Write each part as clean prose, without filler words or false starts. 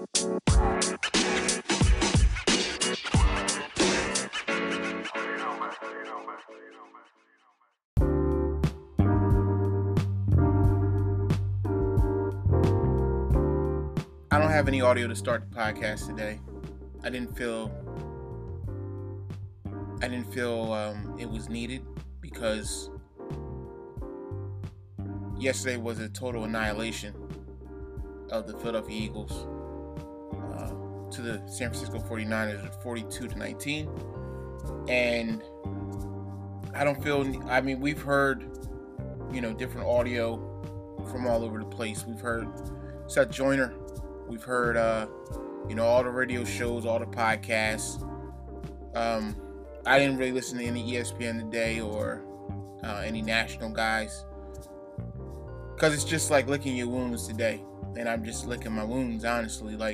I don't have any audio to start the podcast today. I didn't feel it was needed because yesterday was a total annihilation of the Philadelphia Eagles to the San Francisco 49ers at 42-19. And we've heard, different audio from all over the place. We've heard Seth Joyner. We've heard, all the radio shows, all the podcasts. I didn't really listen to any ESPN today or any national guys because it's just like licking your wounds today. And I'm just licking my wounds, honestly. Like,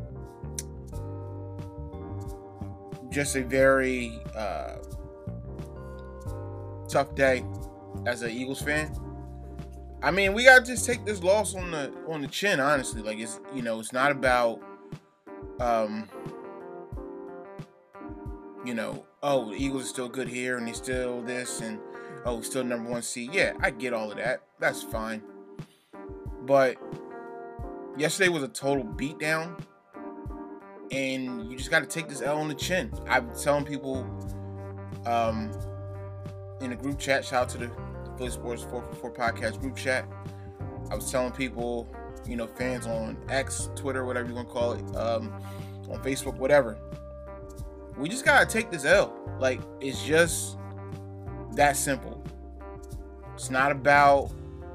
just a very tough day as an Eagles fan. I mean, we gotta just take this loss on the chin, honestly. Like, it's not about the Eagles are still good here and they still this and still number one seed. Yeah, I get all of that. That's fine. But yesterday was a total beatdown, and you just got to take this L on the chin. I've been telling people in the group chat, shout out to the Philly Sports 444 podcast group chat. I was telling people, fans on X, Twitter, whatever you want to call it, on Facebook, whatever. We just got to take this L. Like, it's just that simple. It's not about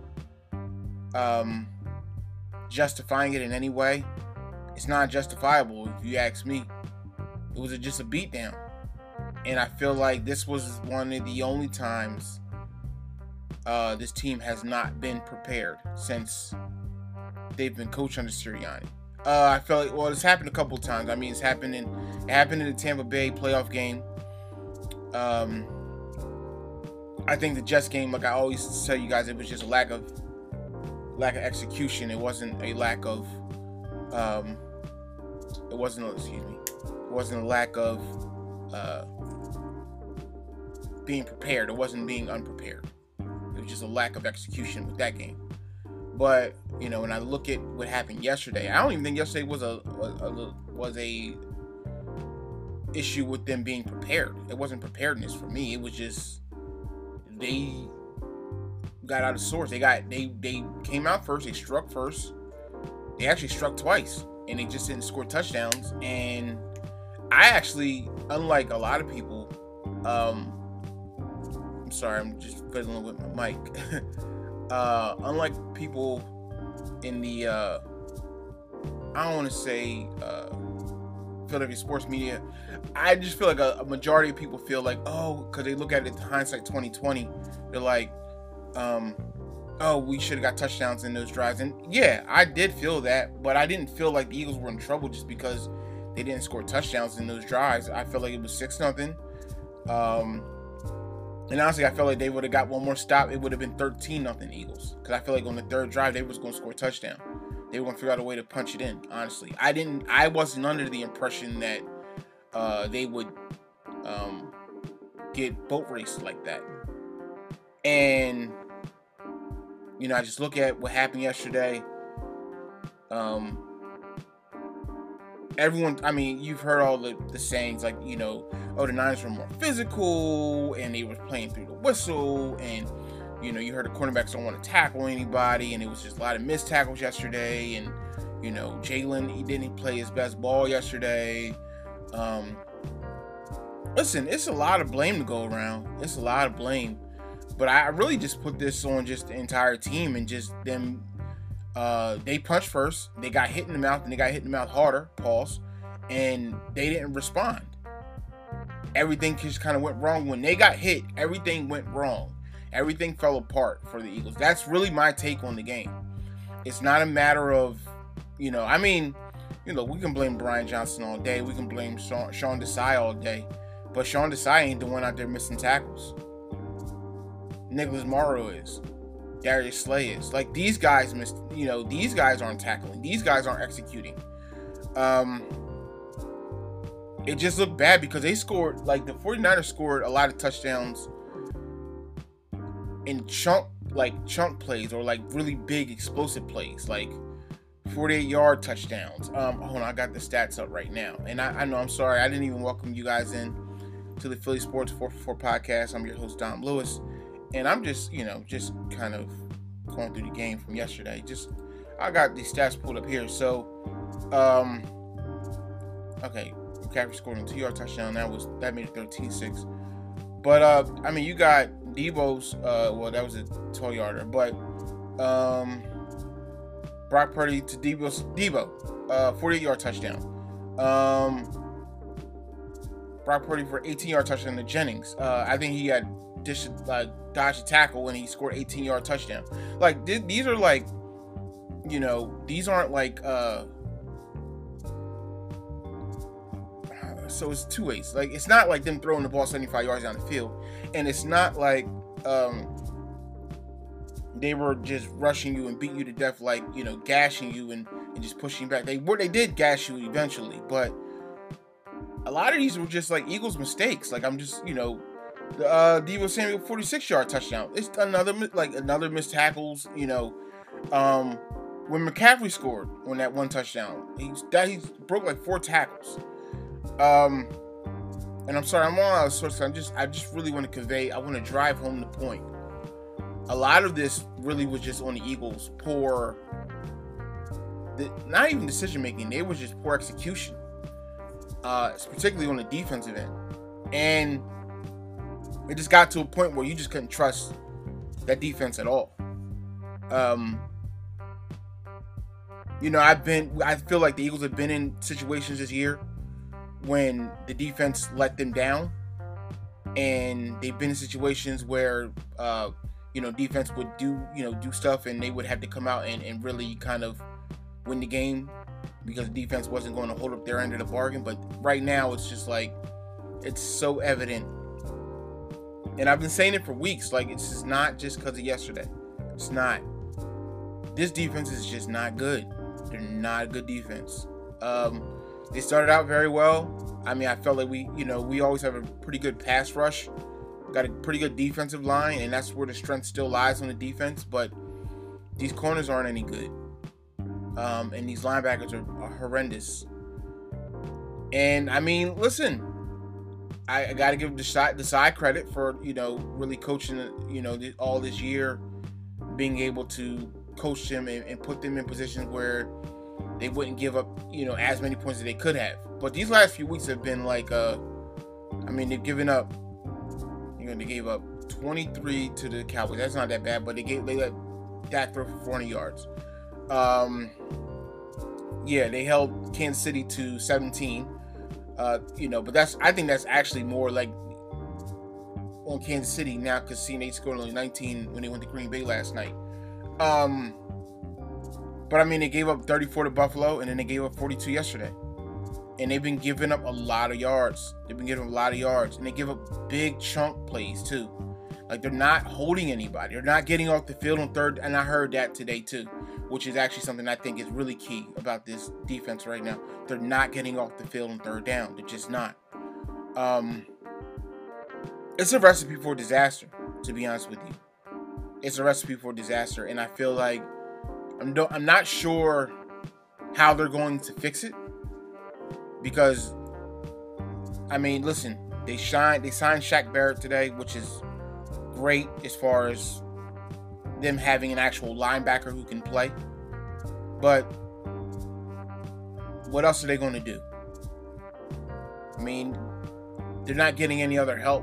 justifying it in any way. It's not justifiable, if you ask me. It was just a beatdown. And I feel like this was one of the only times this team has not been prepared since they've been coached under Sirianni. I feel like, it's happened a couple of times. I mean, it happened in the Tampa Bay playoff game. I think the Jets game, like I always tell you guys, it was just a lack of execution. It wasn't a lack of it wasn't a lack of being prepared. It wasn't being unprepared. It was just a lack of execution with that game. But when I look at what happened yesterday, I don't even think yesterday was a issue with them being prepared. It wasn't preparedness for me. It was just they got out of sorts. They came out first. They struck first. They actually struck twice, and they just didn't score touchdowns. And I actually, unlike a lot of people, I'm sorry, I'm just fiddling with my mic. Unlike people in the, I don't want to say Philadelphia sports media, I just feel like a majority of people feel like, because they look at it in hindsight 2020, they're like, we should have got touchdowns in those drives. And yeah, I did feel that, but I didn't feel like the Eagles were in trouble just because they didn't score touchdowns in those drives. I felt like it was 6-0. And honestly, I felt like they would have got one more stop. It would have been 13-0 Eagles. Because I feel like on the third drive, they was going to score a touchdown. They were going to figure out a way to punch it in, honestly. I wasn't under the impression that they would get boat raced like that. And, I just look at what happened yesterday. Everyone, you've heard all the sayings, like, the Niners were more physical, and they were playing through the whistle, and, you heard the cornerbacks don't want to tackle anybody, and it was just a lot of missed tackles yesterday, and, Jalen, he didn't play his best ball yesterday. Listen, it's a lot of blame to go around. It's a lot of blame. But I really just put this on just the entire team and just them. They punched first. They got hit in the mouth, and they got hit in the mouth harder, pause, and they didn't respond. Everything just kind of went wrong. When they got hit, everything went wrong. Everything fell apart for the Eagles. That's really my take on the game. It's not a matter of, we can blame Brian Johnson all day. We can blame Sean Desai all day. But Sean Desai ain't the one out there missing tackles. Nicholas Morrow is. Darius Slay is. Like, these guys missed, these guys aren't tackling. These guys aren't executing. It just looked bad because they scored, like the 49ers scored a lot of touchdowns in chunk plays, or like really big explosive plays, like 48-yard touchdowns. Hold on, I got the stats up right now. And I know, I'm sorry, I didn't even welcome you guys in to the Philly Sports 444 podcast. I'm your host, Dom Lewis. And I'm just kind of going through the game from yesterday. I got these stats pulled up here. So, okay, McCaffrey scored a 2-yard touchdown. That made it 13-6. But I mean, you got Debo's. Well, that was a 12-yarder. But Brock Purdy to Debo, 48-yard touchdown. Brock Purdy for 18-yard touchdown to Jennings. I think he had dodged a tackle when he scored 18-yard touchdown. Like these are like, these aren't like. So it's two ways. Like, it's not like them throwing the ball 75 yards down the field, and it's not like they were just rushing you and beat you to death, like, gashing you and just pushing back. They did gash you eventually, but a lot of these were just like Eagles mistakes. Like, I'm just, Deebo Samuel 46-yard touchdown. It's another missed tackles. When McCaffrey scored on that one touchdown, he broke like 4 tackles. And I'm sorry, I'm on a source. I just really want to I want to drive home the point. A lot of this really was just on the Eagles' not even decision making. They were just poor execution, particularly on the defensive end. And it just got to a point where you just couldn't trust that defense at all. I feel like the Eagles have been in situations this year when the defense let them down, and they've been in situations where defense would do stuff, and they would have to come out and really kind of win the game because the defense wasn't going to hold up their end of the bargain. But right now it's just like, it's so evident, and I've been saying it for weeks, like, it's just not just because of yesterday. It's not. This defense is just not good. They're not a good defense. They started out very well. I mean, I felt like we always have a pretty good pass rush. We got a pretty good defensive line, and that's where the strength still lies on the defense. But these corners aren't any good. And these linebackers are horrendous. And, I mean, listen, I got to give the side credit for, really coaching, all this year, being able to coach them and put them in positions where they wouldn't give up, as many points as they could have. But these last few weeks have been like, they've given up, they gave up 23 to the Cowboys. That's not that bad, but they let Dak throw for 400 yards. They held Kansas City to 17. But I think that's actually more like on Kansas City now, because they scored only 19 when they went to Green Bay last night. But I mean, they gave up 34 to Buffalo, and then they gave up 42 yesterday. And they've been giving up a lot of yards. And they give up big chunk plays too. Like, they're not holding anybody. They're not getting off the field on third. And I heard that today too, which is actually something I think is really key about this defense right now. They're not getting off the field on third down. They're just not. It's a recipe for disaster, to be honest with you. It's a recipe for disaster, and I feel like I'm not sure how they're going to fix it, because, I mean, listen, they signed Shaq Barrett today, which is great as far as them having an actual linebacker who can play. But what else are they going to do? I mean, they're not getting any other help.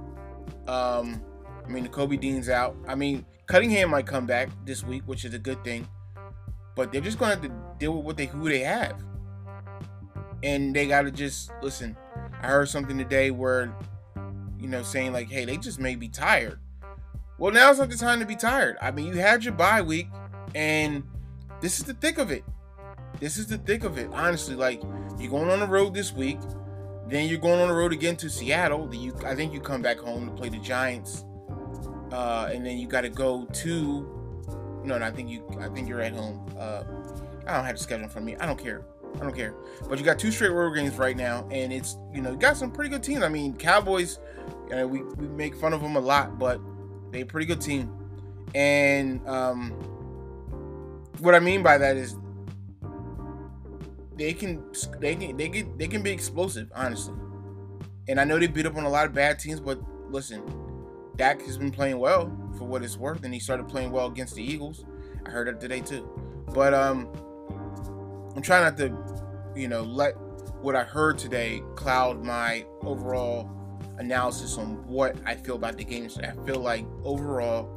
Kobe Dean's out. I mean, Cunningham might come back this week, which is a good thing. But they're just going to have to deal with who they have. And they got to just, listen, I heard something today where, saying like, hey, they just may be tired. Well, now's not the time to be tired. I mean, you had your bye week, and this is the thick of it. Honestly, like, you're going on the road this week. Then you're going on the road again to Seattle. I think you come back home to play the Giants. And then you got to go to... No, I think you're at home. I don't have the schedule in front of me. I don't care. I don't care. But you got 2 straight road games right now, and it's, you got some pretty good teams. I mean, Cowboys, we make fun of them a lot, but they're a pretty good team. And what I mean by that is they can be explosive, honestly. And I know they beat up on a lot of bad teams, but listen, Dak has been playing well for what it's worth, and he started playing well against the Eagles. I heard it today too. But I'm trying not to, let what I heard today cloud my overall analysis on what I feel about the game today. I feel like overall,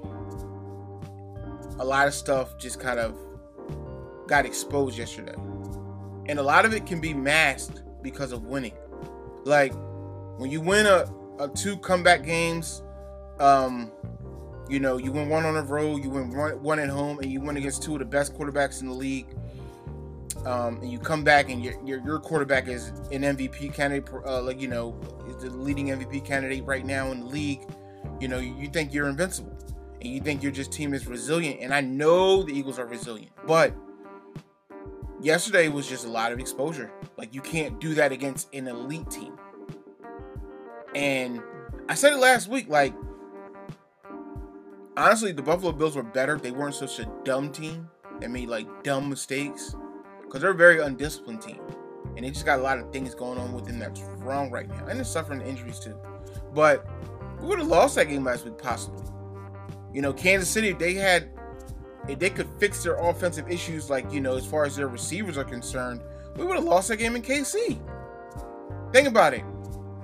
a lot of stuff just kind of got exposed yesterday. And a lot of it can be masked because of winning. Like, when you win a 2 comeback games, you win 1 on the road, you win 1 at home, and you win against 2 of the best quarterbacks in the league. And you come back and your quarterback is an MVP candidate, is the leading MVP candidate right now in the league. You think you're invincible, and you think your team is resilient. And I know the Eagles are resilient, but yesterday was just a lot of exposure. Like, you can't do that against an elite team. And I said it last week, like, honestly, the Buffalo Bills were better if they weren't such a dumb team that made, dumb mistakes. Because they're a very undisciplined team. And they just got a lot of things going on with them that's wrong right now. And they're suffering injuries, too. But we would have lost that game last week, possibly. Kansas City, if they could fix their offensive issues, as far as their receivers are concerned, we would have lost that game in KC. Think about it.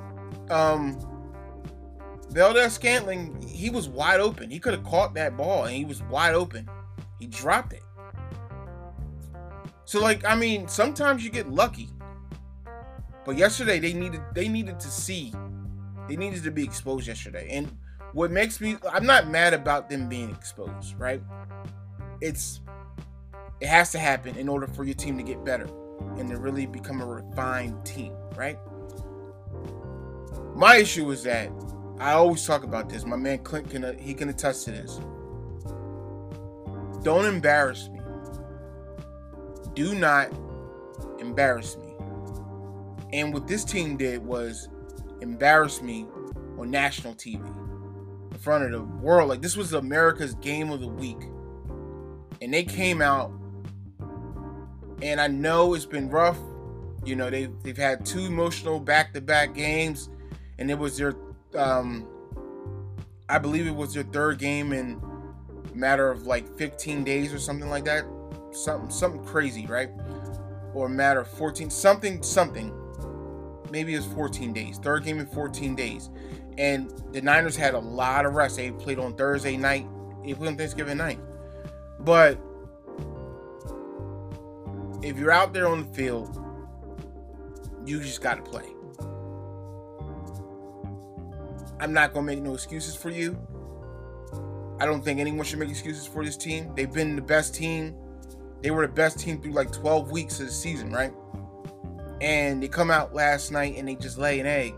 Valdes-Scantling, he was wide open. He could have caught that ball, and he was wide open. He dropped it. So, sometimes you get lucky. But yesterday, they needed to see. They needed to be exposed yesterday. And what makes me, I'm not mad about them being exposed, right? It has to happen in order for your team to get better and to really become a refined team, right? My issue is that I always talk about this. My man Clint can attest to this. Don't embarrass me. Do not embarrass me. And what this team did was embarrass me on national TV in front of the world. Like, this was America's game of the week. And they came out, and I know it's been rough. They've had 2 emotional back-to-back games, and it was their, I believe it was their 3rd game in a matter of 15 days or something like that. Something crazy, right? Or a matter of 14, something. Maybe it was 14 days. 3rd game in 14 days. And the Niners had a lot of rest. They played on Thursday night. They played on Thanksgiving night. But if you're out there on the field, you just got to play. I'm not going to make no excuses for you. I don't think anyone should make excuses for this team. They've been the best team. They were the best team through 12 weeks of the season, right? And they come out last night and they just lay an egg.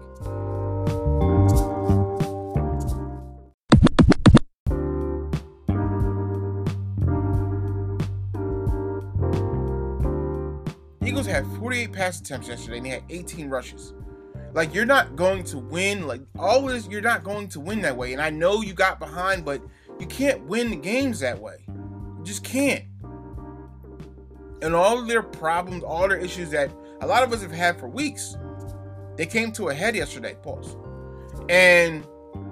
Eagles had 48 pass attempts yesterday, and they had 18 rushes. You're not going to win. All this, you're not going to win that way. And I know you got behind, but you can't win the games that way. You just can't. And all of their problems, all their issues that a lot of us have had for weeks, they came to a head yesterday. Pause. And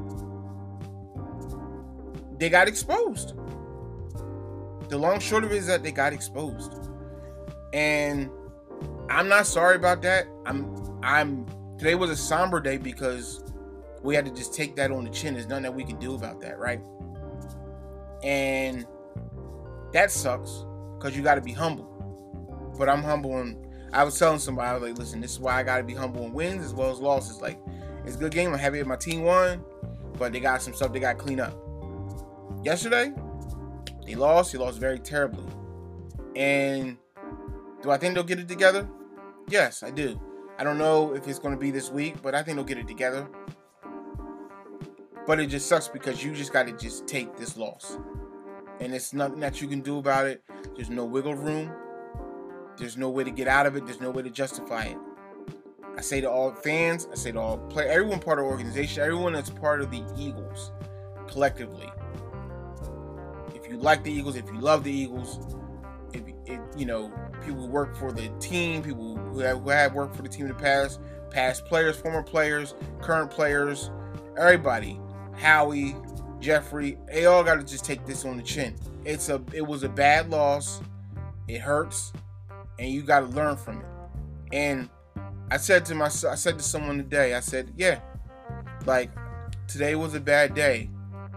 they got exposed. The long short of it is that they got exposed. And I'm not sorry about that. Today was a somber day because we had to just take that on the chin. There's nothing that we can do about that, right? And that sucks because you got to be humble. But I'm humble, and I was telling somebody, I was like, listen, this is why I got to be humble in wins as well as losses. It's a good game. I'm happy that my team won, but they got some stuff they got to clean up. Yesterday, they lost. They lost very terribly. And do I think they'll get it together? Yes, I do. I don't know if it's going to be this week, but I think they'll get it together. But it just sucks because you just got to just take this loss. And it's nothing that you can do about it. There's no wiggle room. There's no way to get out of it. There's no way to justify it. I say to all fans, I say to all players, everyone part of the organization, everyone that's part of the Eagles, collectively. If you like the Eagles, if you love the Eagles, if you know, people who work for the team, people who have worked for the team in the past players, former players, current players, everybody, Howie, Jeffrey, they all got to just take this on the chin. It was a bad loss. It hurts, and you got to learn from it. And I said to someone today, I said, yeah, like, today was a bad day.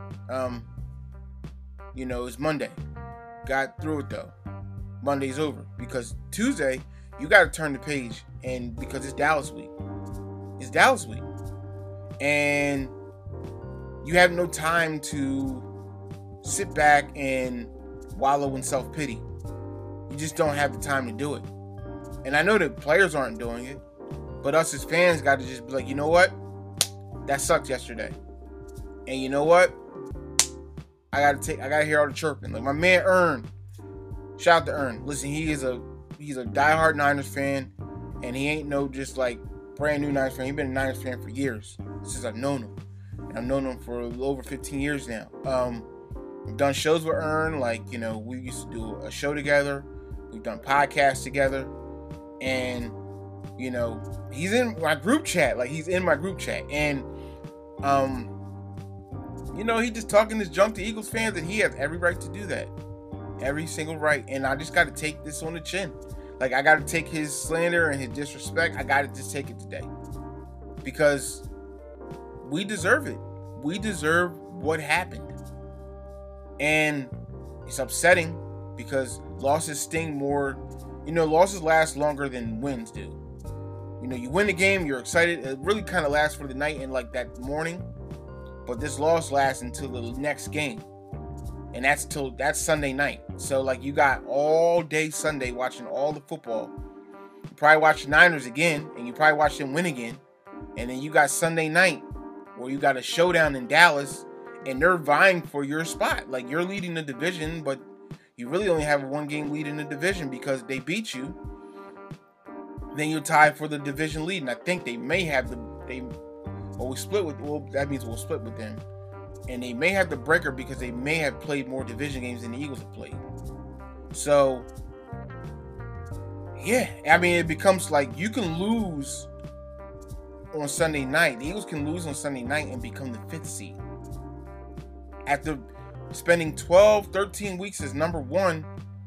You know, it's Monday. Got through it though. Monday's over, because Tuesday you got to turn the page, and because it's Dallas week. It's Dallas week, and you have no time to sit back and wallow in self-pity. You just don't have the time to do it. And I know that players aren't doing it, but us as fans got to just be like, you know what? That sucked yesterday. And you know what? I gotta hear all the chirping. Like my man Ern. Shout out to Ern. Listen, he's a diehard Niners fan, and he ain't no just like brand new Niners fan. He's been a Niners fan for years, since I've known him. And I've known him for over 15 years now. We've done shows with Ern, like, you know, we used to do a show together. We've done podcasts together. And, you know, he's in my group chat. Like, he's in my group chat. And, you know, he just talking this junk to Eagles fans, and he has every right to do that. Every single right. And I just got to take this on the chin. Like, I got to take his slander and his disrespect. I got to just take it today. Because we deserve it. We deserve what happened. And it's upsetting because losses sting more. You know, losses last longer than wins do. You know, you win the game, you're excited. It really kind of lasts for the night and like that morning. But this loss lasts until the next game. And that's Sunday night. So, like, you got all day Sunday watching all the football. You probably watch the Niners again, and you probably watch them win again. And then you got Sunday night where you got a showdown in Dallas, and they're vying for your spot. Like, you're leading the division, but you really only have a one-game lead in the division because they beat you. Then you're tied for the division lead, and I think they may have that means we'll split with them. And they may have the breaker because they may have played more division games than the Eagles have played. So, yeah, I mean, it becomes like you can lose on Sunday night. The Eagles can lose on Sunday night and become the 5th seed. After spending 12, 13 weeks as number 1,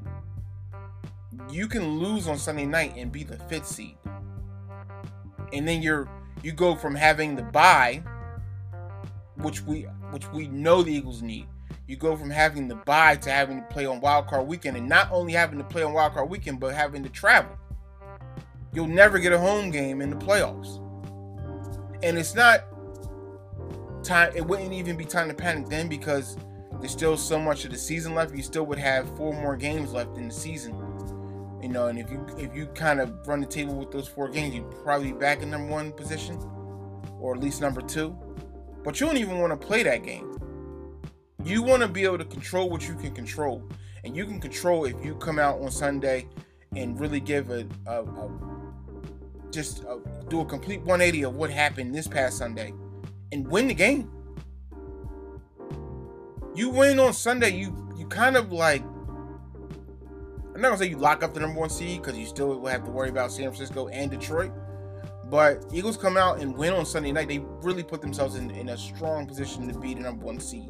you can lose on Sunday night and be the 5th seed. And then you go from having the bye, which we know the Eagles need. You go from having the bye to having to play on Wild Card Weekend, and not only having to play on Wild Card Weekend, but having to travel. You'll never get a home game in the playoffs. And it's not time. It wouldn't even be time to panic then because there's still so much of the season left. You still would have 4 more games left in the season. You know, and if you kind of run the table with those 4 games, you'd probably be back in number 1 position, or at least number 2. But you don't even want to play that game. You want to be able to control what you can control. And you can control if you come out on Sunday and really give do a complete 180 of what happened this past Sunday and win the game. You win on Sunday, you kind of like, I'm not going to say you lock up the number 1 seed because you still will have to worry about San Francisco and Detroit. But Eagles come out and win on Sunday night. They really put themselves in a strong position to be the number 1 seed.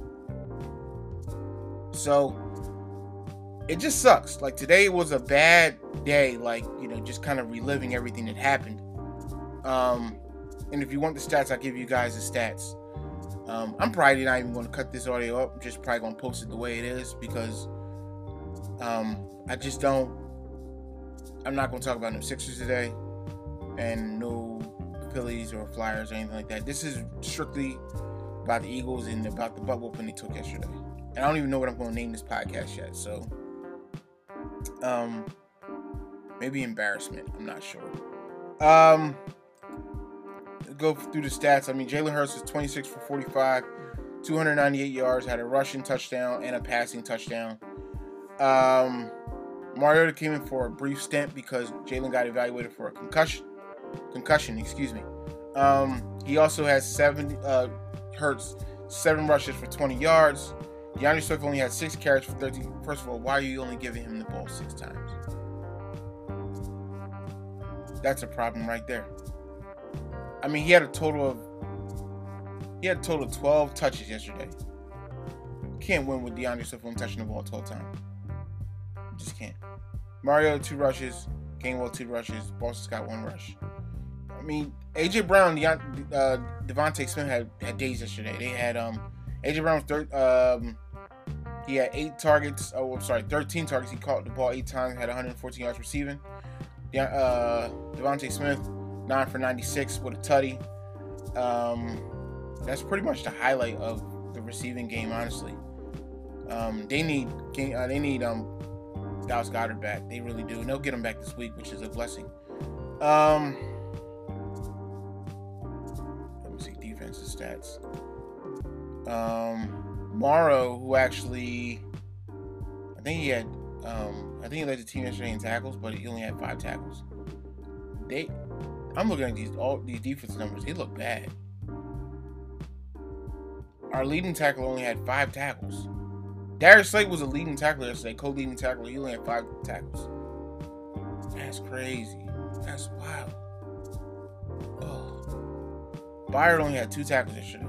So, it just sucks. Like, today was a bad day. Like, you know, just kind of reliving everything that happened. And if you want the stats, I'll give you guys the stats. I'm probably not even going to cut this audio up. I'm just probably going to post it the way it is because I just don't. I'm not going to talk about no Sixers today. And no Phillies or Flyers or anything like that. This is strictly about the Eagles and about the butt whooping they took yesterday. And I don't even know what I'm going to name this podcast yet. So, maybe embarrassment. I'm not sure. Go through the stats. I mean, Jalen Hurts is 26 for 45, 298 yards, had a rushing touchdown and a passing touchdown. Mariota came in for a brief stint because Jalen got evaluated for a concussion. Excuse me. He also has 7 rushes for 20 yards. DeAndre Swift only had 6 carries for 13. First of all, why are you only giving him the ball 6 times? That's a problem right there. I mean, he had a total of 12 touches yesterday. Can't win with DeAndre Swift only touching the ball 12 times. Just can't. Mariota 2 rushes. Gainwell 2 rushes. Boston Scott 1 rush. I mean, AJ Brown, Devontae Smith had days yesterday. They had AJ Brown he had 8 targets. 13 targets. He caught the ball 8 times. Had 114 yards receiving. Devontae Smith 9 for 96 with a tutty. That's pretty much the highlight of the receiving game, honestly. They need Dallas Goedert back. They really do. And they'll get him back this week, which is a blessing. Let me see defensive stats. Morrow, who actually, I think he led the team yesterday in tackles, but he only had 5 tackles. I'm looking at all these defense numbers. They look bad. Our leading tackler only had 5 tackles. Darius Slate was a leading tackler yesterday, co-leading tackler. He only had 5 tackles. That's crazy. That's wild. Oh. Byard only had 2 tackles yesterday.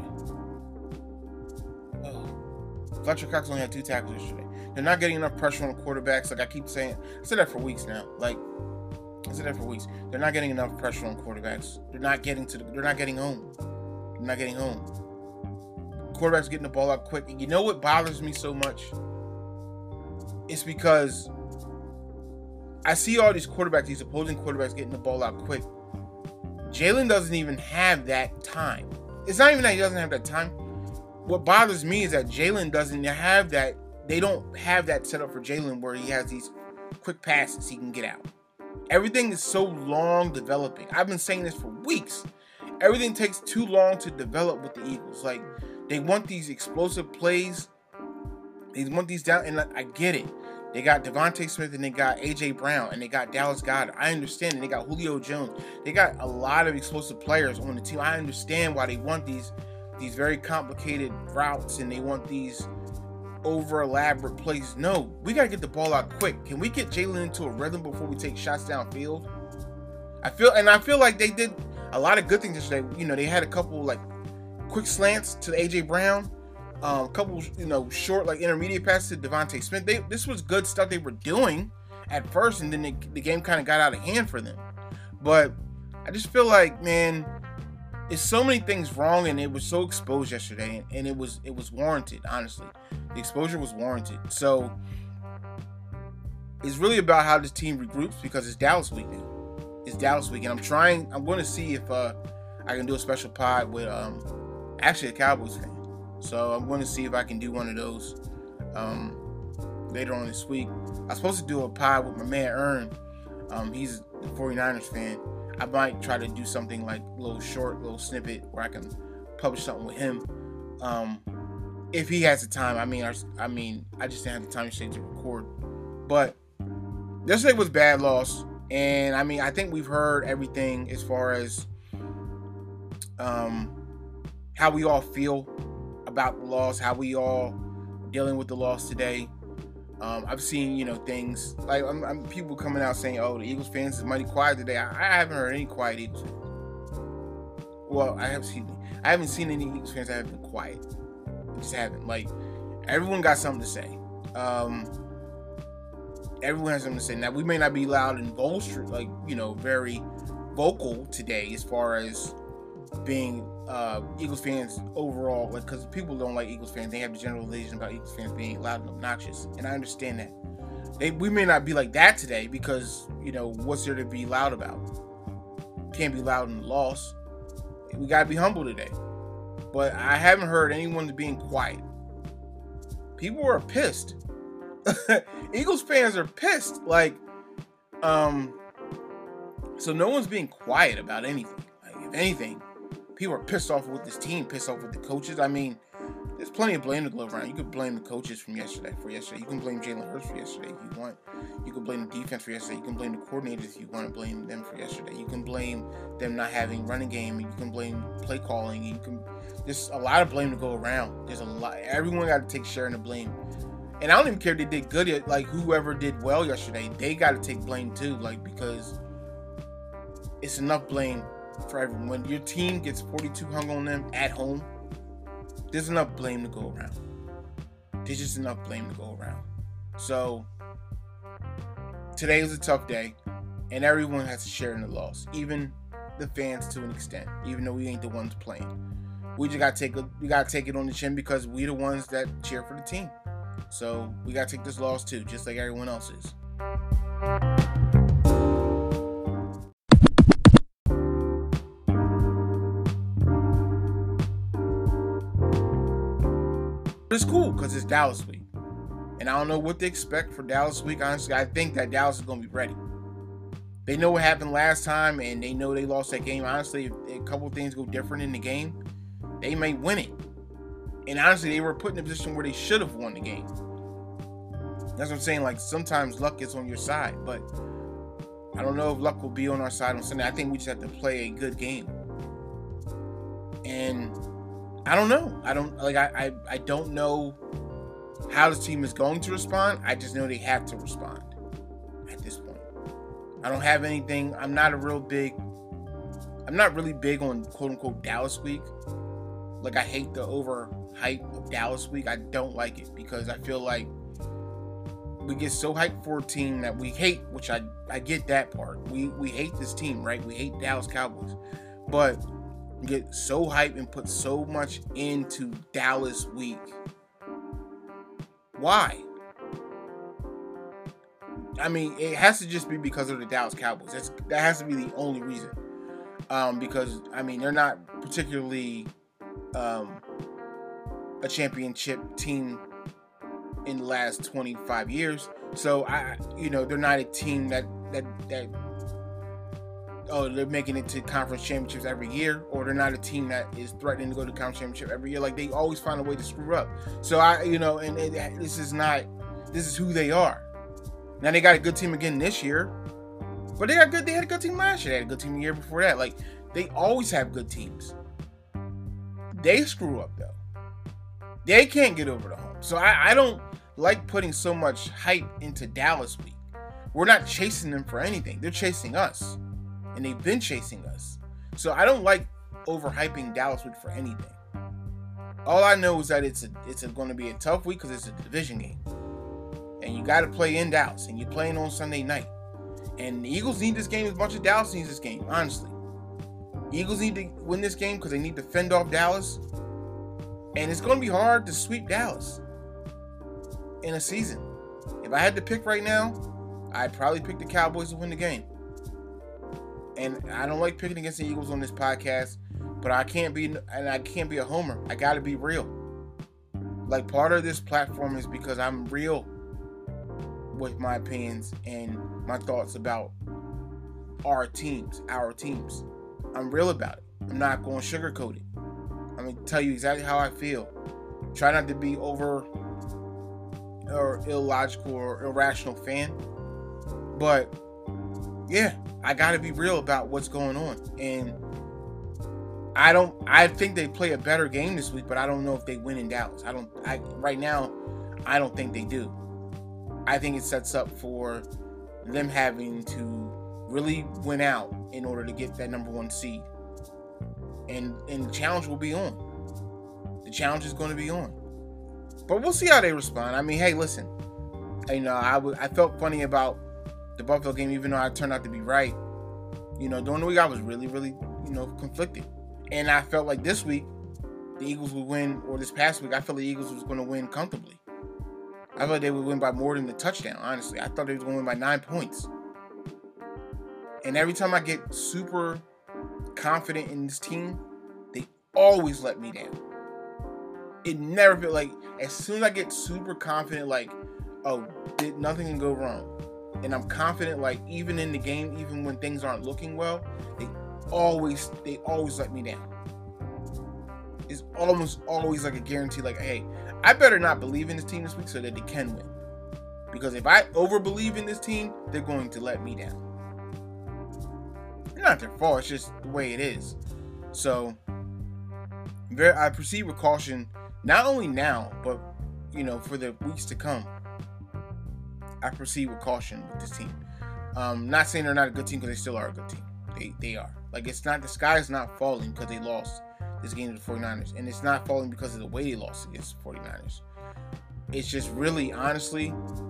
Oh. Fletcher Cox only had 2 tackles yesterday. They're not getting enough pressure on the quarterbacks. Like I keep saying, I said that for weeks now. They're not getting enough pressure on quarterbacks. They're not getting home. Quarterbacks getting the ball out quick. And you know what bothers me so much? It's because I see all these opposing quarterbacks getting the ball out quick. Jalen doesn't even have that time. It's not even that he doesn't have that time. What bothers me is that Jalen doesn't have that. They don't have that set up for Jalen where he has these quick passes he can get out. Everything is so long developing. I've been saying this for weeks. Everything takes too long to develop with the Eagles. Like, they want these explosive plays. They want these down, and I get it. They got Devontae Smith, and they got AJ Brown, and they got Dallas Goedert. I understand, and they got Julio Jones. They got a lot of explosive players on the team. I understand why they want these very complicated routes, and they want these over elaborate plays. No, we got to get the ball out quick. Can we get Jalen into a rhythm before we take shots downfield? I feel like they did a lot of good things yesterday. You know, they had a couple like quick slants to AJ Brown, a couple short like intermediate passes to Devontae Smith. This was good stuff they were doing at first, and then the game kind of got out of hand for them. But I just feel like, man, it's so many things wrong, and it was so exposed yesterday, and it was warranted. Honestly, the exposure was warranted. So it's really about how this team regroups, because it's Dallas week now. It's Dallas week, and I'm going to see if I can do a special pod with actually a Cowboys fan. So I'm going to see if I can do one of those later on this week. I was supposed to do a pod with my man Ern. He's the 49ers fan. I might try to do something like a little short snippet where I can publish something with him. If he has the time. I just didn't have the time yesterday to record. But yesterday was a bad loss. And I think we've heard everything as far as how we all feel about the loss, how we all are dealing with the loss today. I've seen, things like people coming out saying, "Oh, the Eagles fans is mighty quiet today." I haven't heard any quiet Eagles fans. Well, I haven't seen any Eagles fans that have been quiet. I just haven't. Like, everyone got something to say. Everyone has something to say. Now, we may not be loud and boisterous, very vocal today as far as being Eagles fans overall, because people don't like Eagles fans. They have the generalization about Eagles fans being loud and obnoxious, and I understand that. We may not be like that today because, what's there to be loud about? Can't be loud in the loss. We got to be humble today. But I haven't heard anyone being quiet. People are pissed. Eagles fans are pissed. So no one's being quiet about anything. Like, if anything, people are pissed off with this team, pissed off with the coaches. There's plenty of blame to go around. You could blame the coaches from yesterday for yesterday. You can blame Jalen Hurts for yesterday if you want. You can blame the defense for yesterday. You can blame the coordinators if you want to blame them for yesterday. You can blame them not having running game. You can blame play calling. There's a lot of blame to go around. There's a lot. Everyone got to take share in the blame. And I don't even care if they did good. Like, whoever did well yesterday, they got to take blame too. Like, because it's enough blame for everyone. When your team gets 42 hung on them at home, there's enough blame to go around. There's just enough blame to go around. So today was a tough day, and everyone has to share in the loss, even the fans to an extent. Even though we ain't the ones playing, we just gotta take it on the chin because we the ones that cheer for the team. So we gotta take this loss too, just like everyone else is. It's cool because it's Dallas week, and I don't know what to expect for Dallas week. Honestly, I think that Dallas is going to be ready. They know what happened last time, and they know they lost that game. Honestly, if a couple things go different in the game, they may win it. And honestly, they were put in a position where they should have won the game. That's what I'm saying. Like, sometimes luck is on your side, but I don't know if luck will be on our side on Sunday. I think we just have to play a good game. And I don't know. I don't know how this team is going to respond. I just know they have to respond at this point. I don't have anything. I'm not really big on quote unquote Dallas week. Like, I hate the overhype of Dallas week. I don't like it because I feel like we get so hyped for a team that we hate, which I get that part. We hate this team, right? We hate Dallas Cowboys. But get so hyped and put so much into Dallas week. Why? I mean, it has to just be because of the Dallas Cowboys. That has to be the only reason. Because, I mean, they're not particularly a championship team in the last 25 years. So, they're not a team that they're making it to conference championships every year, or they're not a team that is threatening to go to conference championship every year. Like, they always find a way to screw up. So this is who they are. Now they got a good team again this year, but they had a good team last year. They had a good team the year before that. Like, they always have good teams. They screw up though. They can't get over the hump. So I don't like putting so much hype into Dallas week. We're not chasing them for anything. They're chasing us. And they've been chasing us. So I don't like overhyping Dallas week for anything. All I know is that it's going to be a tough week because it's a division game. And you got to play in Dallas. And you're playing on Sunday night. And the Eagles need this game as much as Dallas needs this game, honestly. The Eagles need to win this game because they need to fend off Dallas. And it's going to be hard to sweep Dallas in a season. If I had to pick right now, I'd probably pick the Cowboys to win the game. And I don't like picking against the Eagles on this podcast, but I can't be a homer. I got to be real. Like, part of this platform is because I'm real with my opinions and my thoughts about our teams. I'm real about it. I'm not going to sugarcoat it. I'm going to tell you exactly how I feel. Try not to be over or illogical or irrational fan. But yeah, I got to be real about what's going on. And I think they play a better game this week, but I don't know if they win in Dallas. Right now, I don't think they do. I think it sets up for them having to really win out in order to get that number one seed. And the challenge will be on. The challenge is going to be on. But we'll see how they respond. I mean, hey, listen. I felt funny about the Buffalo game, even though I turned out to be right. During the week, I was really, really, conflicted. And I felt like this week, the Eagles would win, or this past week, I felt the Eagles was going to win comfortably. I thought they would win by more than the touchdown, honestly. I thought they was going to win by 9 points. And every time I get super confident in this team, they always let me down. It never felt like, as soon as I get super confident, like, nothing can go wrong. And I'm confident, like, even in the game, even when things aren't looking well, they always let me down. is almost always like a guarantee. Like, hey, I better not believe in this team this week so that they can win. Because if I overbelieve in this team, they're going to let me down. It's not their fault. It's just the way it is. So, I proceed with caution, not only now, but, for the weeks to come. I proceed with caution with this team. Not saying they're not a good team, because they still are a good team. They are. Like, it's not, the sky is not falling because they lost this game to the 49ers. And it's not falling because of the way they lost against the 49ers. It's just really, honestly,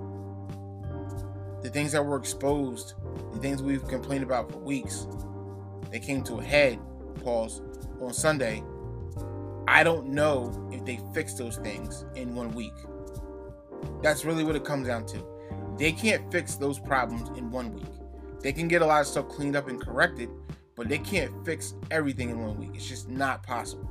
the things that were exposed, the things we've complained about for weeks, they came to a head, on Sunday. I don't know if they fixed those things in 1 week. That's really what it comes down to. They can't fix those problems in 1 week. They can get a lot of stuff cleaned up and corrected, but they can't fix everything in 1 week. It's just not possible.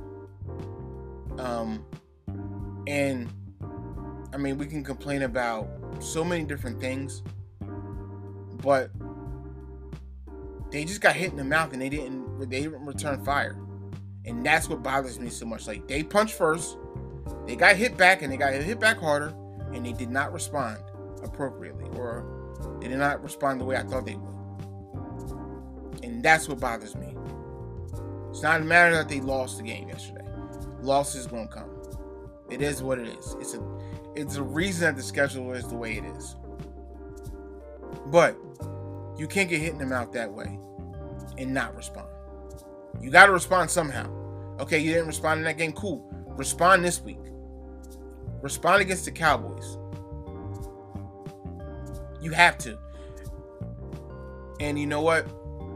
And I mean, we can complain about so many different things, but they just got hit in the mouth and they didn't return fire. And that's what bothers me so much. Like, they punched first, they got hit back, and they got hit back harder, and they did not respond appropriately, or they did not respond the way I thought they would. And that's what bothers me. It's not a matter that they lost the game yesterday. Loss is going to come. It is what it is. It's a reason that the schedule is the way it is. But you can't get hit in the mouth that way and not respond. You got to respond somehow. Okay, you didn't respond in that game. Cool. Respond this week. Respond against the Cowboys. You have to. And you know what?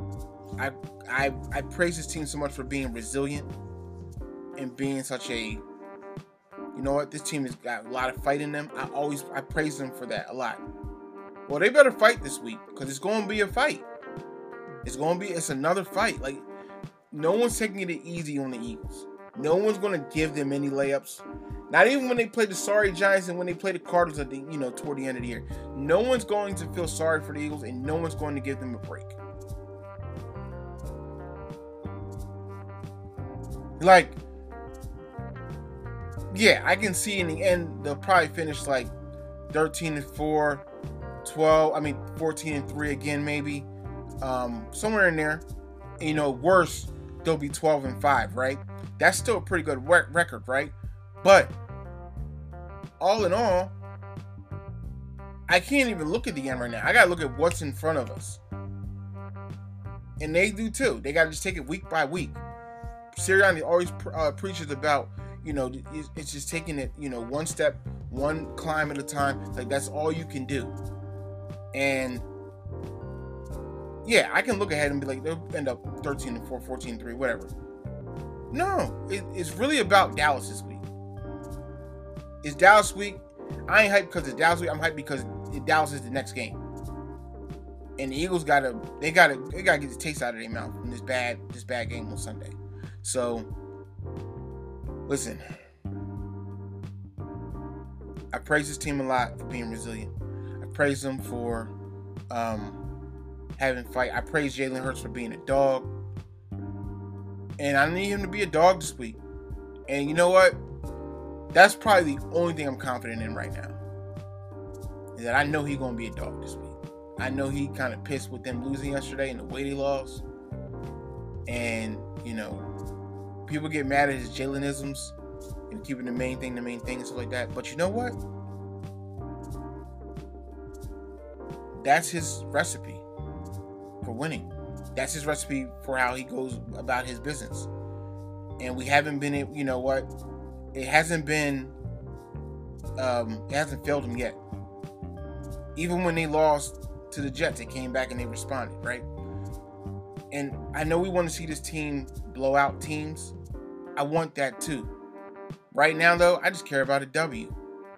I praise this team so much for being resilient and being such a, you know what, this team has got a lot of fight in them. I praise them for that a lot. Well, they better fight this week, because it's going to be a fight. It's another fight. Like, no one's taking it easy on the Eagles. No one's going to give them any layups. Not even when they play the sorry Giants and when they play the Cardinals at the, toward the end of the year. No one's going to feel sorry for the Eagles, and no one's going to give them a break. Like, yeah, I can see in the end they'll probably finish like 13-4, 14-3 again, maybe. Somewhere in there. Worse, they'll be 12-5, right? That's still a pretty good record, right? But all in all, I can't even look at the end right now. I gotta look at what's in front of us, and they do too. They gotta just take it week by week. Sirianni always preaches about, it's just taking it, one step, one climb at a time. Like, that's all you can do. And yeah, I can look ahead and be like, they'll end up 13-4, 14-3, whatever. No, it's really about Dallas this week. It's Dallas week. I ain't hyped because it's Dallas week. I'm hyped because Dallas is the next game. And the Eagles gotta get the taste out of their mouth from this bad game on Sunday. So, listen, I praise this team a lot for being resilient. I praise them for having fight. I praise Jalen Hurts for being a dog. And I need him to be a dog this week. And you know what? That's probably the only thing I'm confident in right now. Is that I know he's going to be a dog this week. I know he kind of pissed with them losing yesterday and the way they lost. And, people get mad at his Jalen-isms and keeping the main thing and stuff like that. But you know what? That's his recipe for winning. That's his recipe for how he goes about his business. And we haven't been, it hasn't failed him yet. Even when they lost to the Jets, they came back and they responded, right? And I know we want to see this team blow out teams. I want that too. Right now, though, I just care about a W.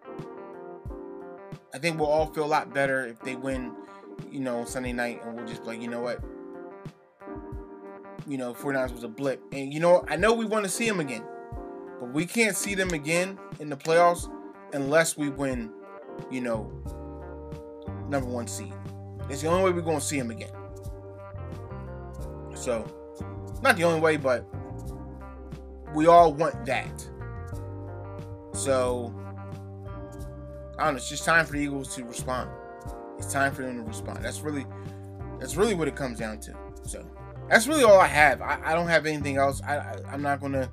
I think we'll all feel a lot better if they win, on Sunday night, and we'll just be like, you know what? 49ers was a blip. And, I know we want to see them again. But we can't see them again in the playoffs unless we win, number one seed. It's the only way we're going to see them again. So, not the only way, but we all want that. So I don't know. It's just time for the Eagles to respond. It's time for them to respond. That's really what it comes down to. So that's really all I have. I don't have anything else. I'm not gonna,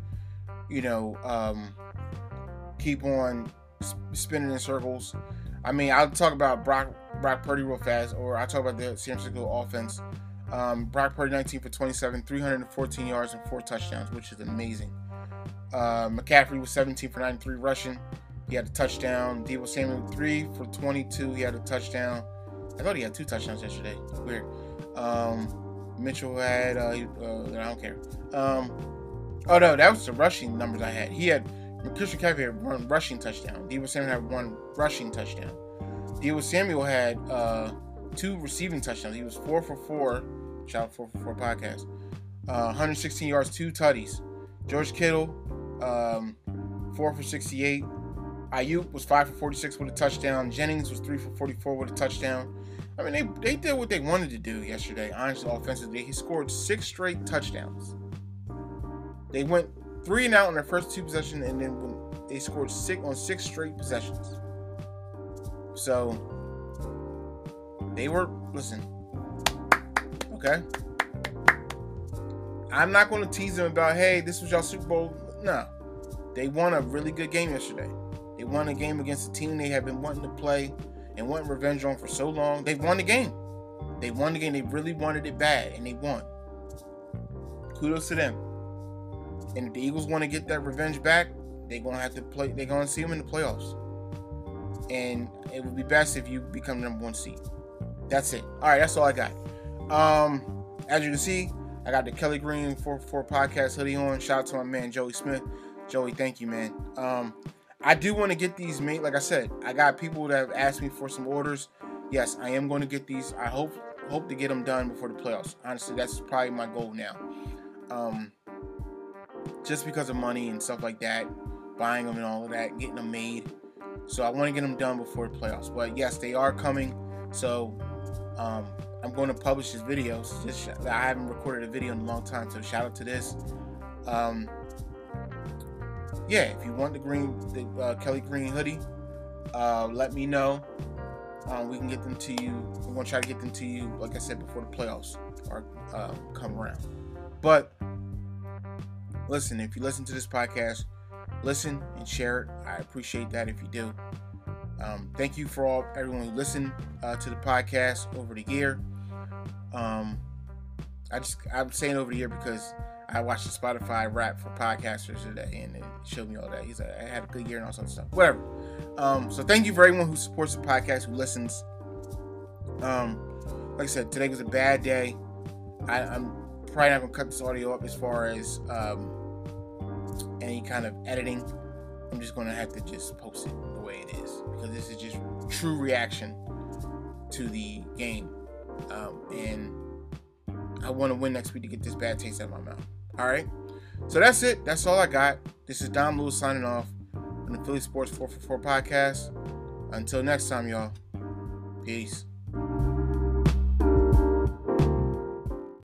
keep on spinning in circles. I mean, I'll talk about Brock Purdy real fast, or I'll talk about the San Francisco offense. Brock Purdy 19 for 27, 314 yards and 4 touchdowns, which is amazing. McCaffrey was 17 for 93 rushing. He had a touchdown. Deebo Samuel 3 for 22. He had a touchdown. I thought he had 2 touchdowns yesterday. Weird. Mitchell had, I don't care. Oh no, that was the rushing numbers I had. He had, Christian McCaffrey had 1 rushing touchdown. Deebo Samuel had 1 rushing touchdown. Deebo Samuel had 2 receiving touchdowns. He was 4 for 4. Shout out 4 for 4 podcast. 116 yards, 2 tutties. George Kittle, 4 for 68. Ayuk was 5 for 46 with a touchdown. Jennings was 3 for 44 with a touchdown. I mean, they did what they wanted to do yesterday. Honestly, offensively, he scored 6 straight touchdowns. They went 3 and out in their first 2 possessions, and then they scored 6 straight possessions. So they were, listen, okay? I'm not going to tease them about, hey, this was y'all Super Bowl. No. They won a really good game yesterday. They won a game against a team they have been wanting to play and wanting revenge on for so long. They won the game. They won the game. They really wanted it bad, and they won. Kudos to them. And if the Eagles want to get that revenge back, they're going to have to play. They're going to see them in the playoffs. And it would be best if you become number 1 seed. That's it. All right, that's all I got. As you can see, I got the Kelly Green 444 podcast hoodie on. Shout out to my man Joey Smith. Joey, thank you, man. I do want to get these made. Like I said, I got people that have asked me for some orders. Yes, I am going to get these. I hope to get them done before the playoffs. Honestly, that's probably my goal now. Just because of money and stuff like that, buying them and all of that, getting them made. So I want to get them done before the playoffs. But yes, they are coming. So I'm going to publish this video. I haven't recorded a video in a long time, so shout out to this. Yeah, if you want the Kelly Green hoodie, let me know. We can get them to you. I'm going to try to get them to you, like I said, before the playoffs are come around. But listen, if you listen to this podcast, listen and share it. I appreciate that if you do. Thank you for everyone who listened to the podcast over the year. I'm saying over the year because I watched the Spotify rap for podcasters today, and it showed me all that. He said I had a good year and all sorts of stuff. Whatever. So thank you for everyone who supports the podcast, who listens. Like I said, today was a bad day. I'm probably not gonna cut this audio up as far as any kind of editing. I'm just gonna have to just post it the way it is, because this is just true reaction to the game, and I want to win next week to get this bad taste out of my mouth. All right, so that's it. That's all I got. This is Dom Lewis signing off from the Philly Sports 444 podcast. Until next time, y'all. Peace.